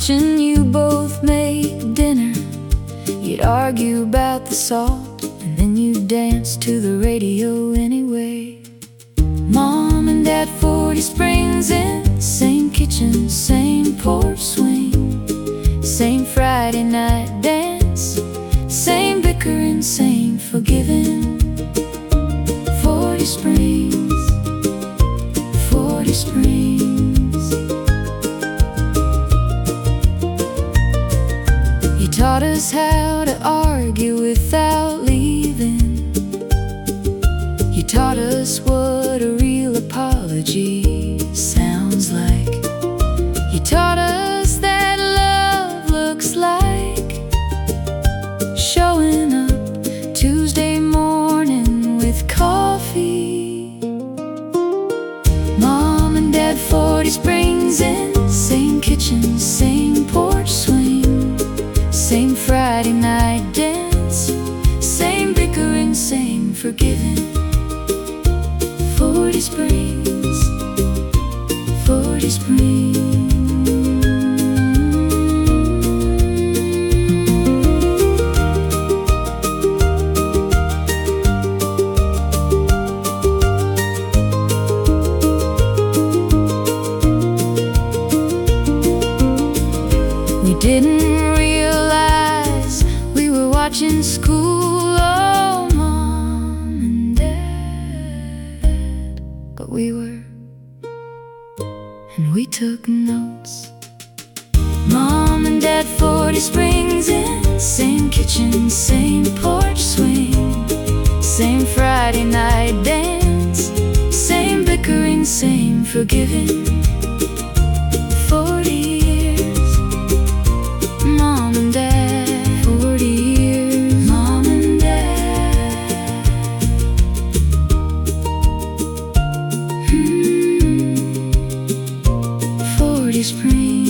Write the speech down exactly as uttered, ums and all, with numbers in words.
watching you both make dinner. You'd argue about the salt, and then you'd dance to the radio anyway. Mom and Dad, forty Springs Inn, same kitchen, same porch swing, same Friday night dance, same bickering, same forgiving. Forty Springs, Forty Springs. You taught us how to argue without leaving. You taught us what a real apology sounds like. You taught us that love looks like showing up Tuesday morning with coffee. Mom and Dad, Forty Springs Inn, same kitchen, same porch swing, same Friday night dance, same bickering, same forgiving. Forty Springs, Forty Springs. We didn't realize we were watching school, oh Mom and Dad, but we were, and we took notes. Mom and Dad, Forty Springs Inn, same kitchen, same porch swing, same Friday night dance, same bickering, same forgiving. Forty years, Mom and Dad, forty years, Mom and Dad. hmm. Forty Springs.